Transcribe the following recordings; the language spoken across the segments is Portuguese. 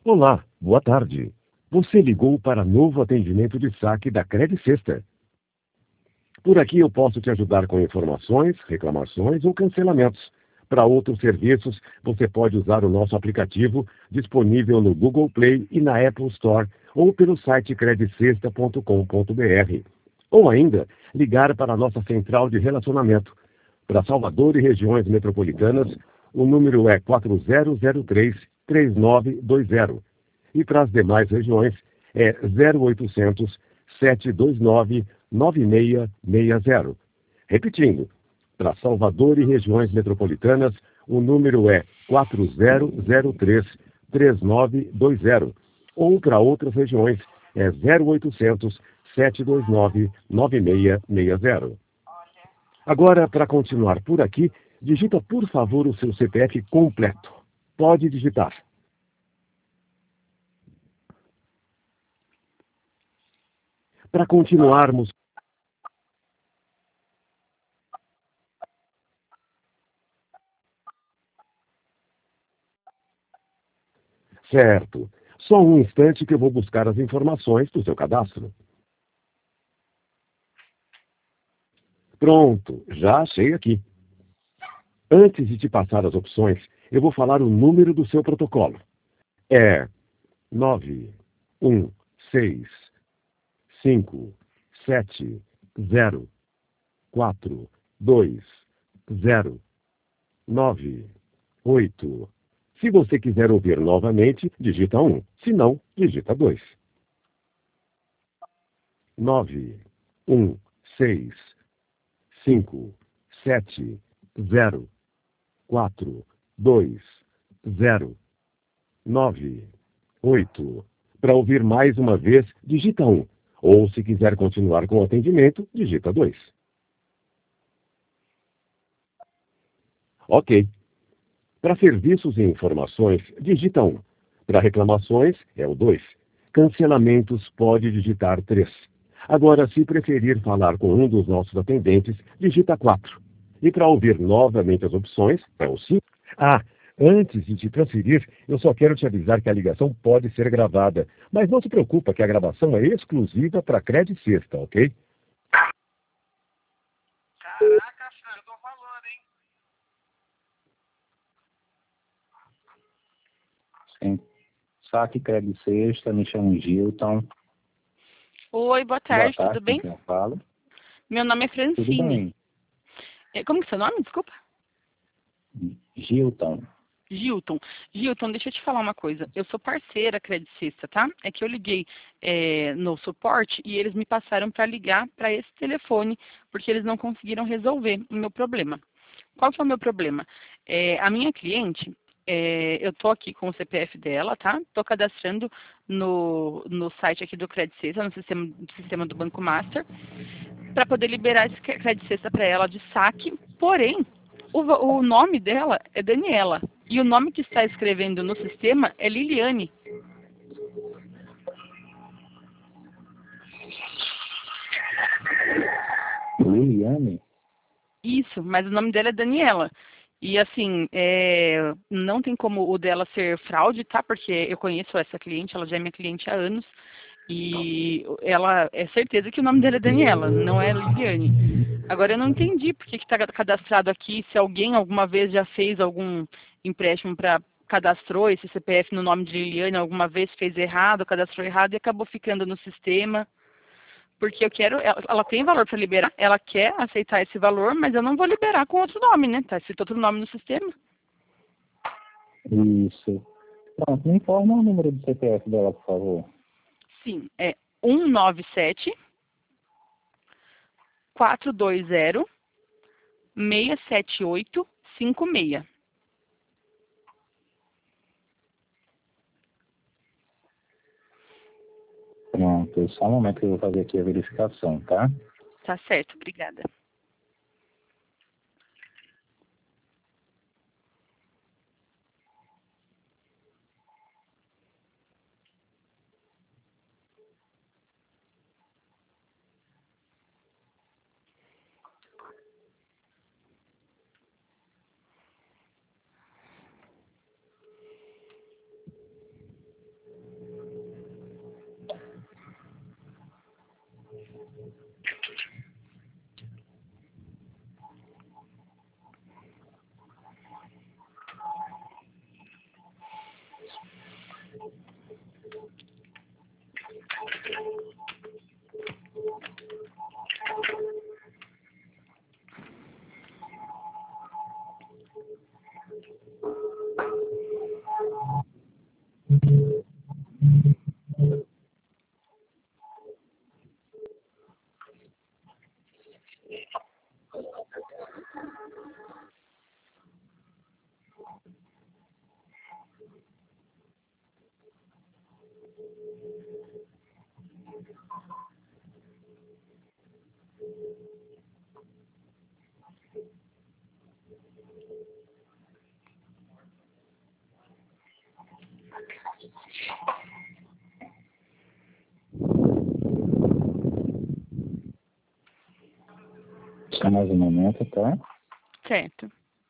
Olá, boa tarde. Você ligou para novo atendimento de saque da Credit Sexta. Por aqui eu posso te ajudar com informações, reclamações ou cancelamentos. Para outros serviços, você pode usar o nosso aplicativo disponível no Google Play e na Apple Store ou pelo site creditsexta.com.br. Ou ainda, ligar para a nossa central de relacionamento. Para Salvador e regiões metropolitanas, o número é 4003-3920. E para as demais regiões é 0800 729 9660. Repetindo, para Salvador e regiões metropolitanas, o número é 4003-3920. Ou para outras regiões é 0800 729 9660. Agora, para continuar por aqui, digita por favor o seu CPF completo. Pode digitar. Para continuarmos. Certo. Só um instante que eu vou buscar as informações do seu cadastro. Pronto, já achei aqui. Antes de te passar as opções, eu vou falar o número do seu protocolo. É 916704209. Se você quiser ouvir novamente, digita 1. Se não, digita 2. 916704209. Para ouvir mais uma vez, digita 1. Ou se quiser continuar com o atendimento, digita 2. Ok. Para serviços e informações, digita 1. Para reclamações, é o 2. Cancelamentos, pode digitar 3. Agora, se preferir falar com um dos nossos atendentes, digita 4. E para ouvir novamente as opções, é o 5. Ah, antes de te transferir, eu só quero te avisar que a ligação pode ser gravada. Mas não se preocupa que a gravação é exclusiva para Credit Sexta, ok? Caraca, senhor, eu tô falando, hein? Sim. Saque Credit Sexta, me chamo Gilton. Oi, boa Boa tarde, tarde, tudo bem? com quem eu falo? Meu nome é Tudo Francine. bem. Como que é seu nome? Desculpa. Gilton. Gilton. Gilton, deixa eu te falar uma coisa. Eu sou parceira Credicista, tá? É que eu liguei no suporte e eles me passaram para ligar para esse telefone, porque eles não conseguiram resolver o meu problema. Qual que é o meu problema? A minha cliente, eu tô aqui com o CPF dela, tá? Tô cadastrando no site aqui do Credicista, no sistema do Banco Master, para poder liberar esse Credicista para ela de saque, porém, o nome dela é Daniela. E o nome que está escrevendo no sistema é Liliane. Liliane? Isso, mas o nome dela é Daniela. E assim, não tem como o dela ser fraude, tá? Porque eu conheço essa cliente, ela já é minha cliente há anos. E ela é certeza que o nome dela é Daniela, não é Liliane. Agora eu não entendi por que está cadastrado aqui, se alguém alguma vez já fez algum empréstimo para cadastrou esse CPF no nome de Liliane, alguma vez fez errado, cadastrou errado e acabou ficando no sistema. Porque eu quero, ela tem valor para liberar, ela quer aceitar esse valor, mas eu não vou liberar com outro nome, né? Tá escrito outro nome no sistema. Isso. Pronto, me informa o número do CPF dela, por favor. Sim, é 197 420 67856. Pronto, só um momento que eu vou fazer aqui a verificação, tá? Tá certo, obrigada. Só mais um momento, tá? Certo.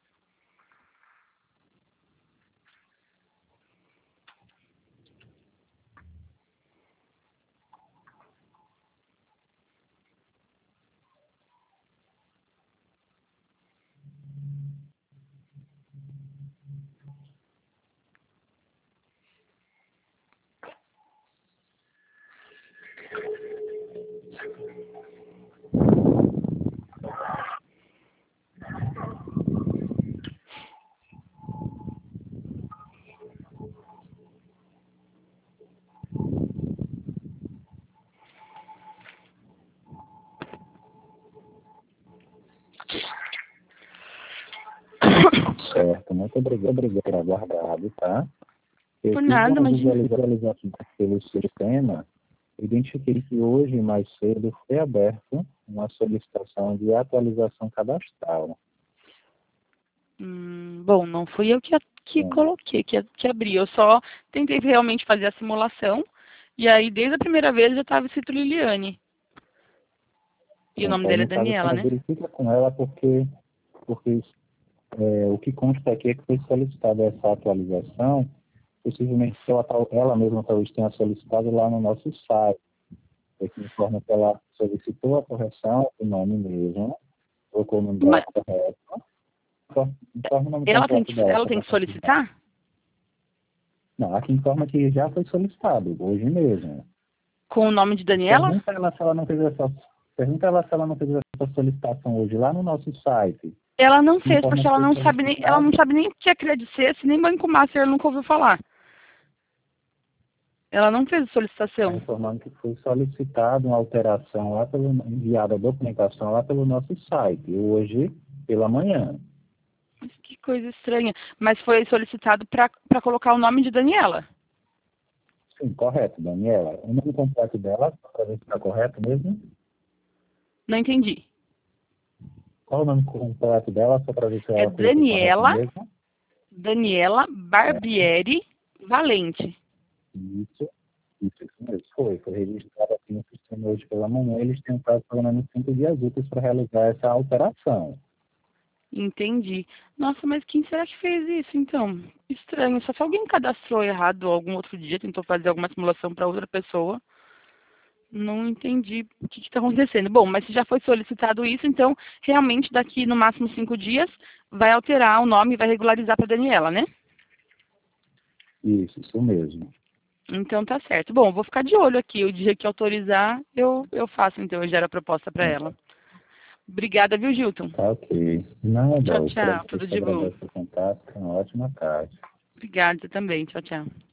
Certo, muito obrigado por aguardado, tá? Eu Por fiz nada, uma imagina. visualização pelo sistema, identifiquei que hoje, mais cedo, foi aberto uma solicitação de atualização cadastral. Bom, não fui eu que Sim. coloquei, que abri. Eu só tentei realmente fazer a simulação. E aí, desde a primeira vez, já estava escrito Liliane. E o nome Então, dela é no caso, Daniela, você né? verifica com ela porque o que consta aqui é que foi solicitada essa atualização, possivelmente ela mesma talvez tenha solicitado lá no nosso site. Que informa que ela solicitou a correção do nome mesmo, colocou o nome dela Mas correto, informa o nome completo dela. ela tem que solicitar? Não, aqui informa que já foi solicitado, hoje mesmo. Com o nome de Daniela? Pergunta ela se ela não fez essa solicitação hoje lá no nosso site. Ela não fez, Informa porque que ela foi não sabe nem o que é Credit Suisse, nem Banco Master, ela nunca ouviu falar. Ela não fez a Está solicitação. informando que foi solicitado uma alteração lá enviada a documentação lá pelo nosso site, hoje pela manhã. Mas que coisa estranha. Mas foi solicitado para colocar o nome de Daniela. Sim, correto, Daniela. O nome completo dela, para ver se está correto mesmo? Não entendi. Qual o nome completo dela, só para ver se É ela colocou correto mesmo? Daniela Barbieri Valente. Isso mesmo. Foi registrado aqui no sistema hoje pela manhã. Eles têm um prazo pelo menos 5 dias úteis para realizar essa alteração. Entendi. Nossa, mas quem será que fez isso, então? Estranho. Só se alguém cadastrou errado algum outro dia, tentou fazer alguma simulação para outra pessoa. Não entendi o que está acontecendo. Bom, mas se já foi solicitado isso, então, realmente, daqui no máximo 5 dias, vai alterar o nome e vai regularizar para Daniela, né? Isso mesmo. Então, tá certo. Bom, vou ficar de olho aqui. O dia que autorizar, eu faço, então, eu gero a proposta para ela. Obrigada, viu, Gilton? Tá ok. Nada, Tchau, o tchau. Tudo de bom. agradece o contato. Uma ótima tarde. Obrigada, você também. Tchau, tchau.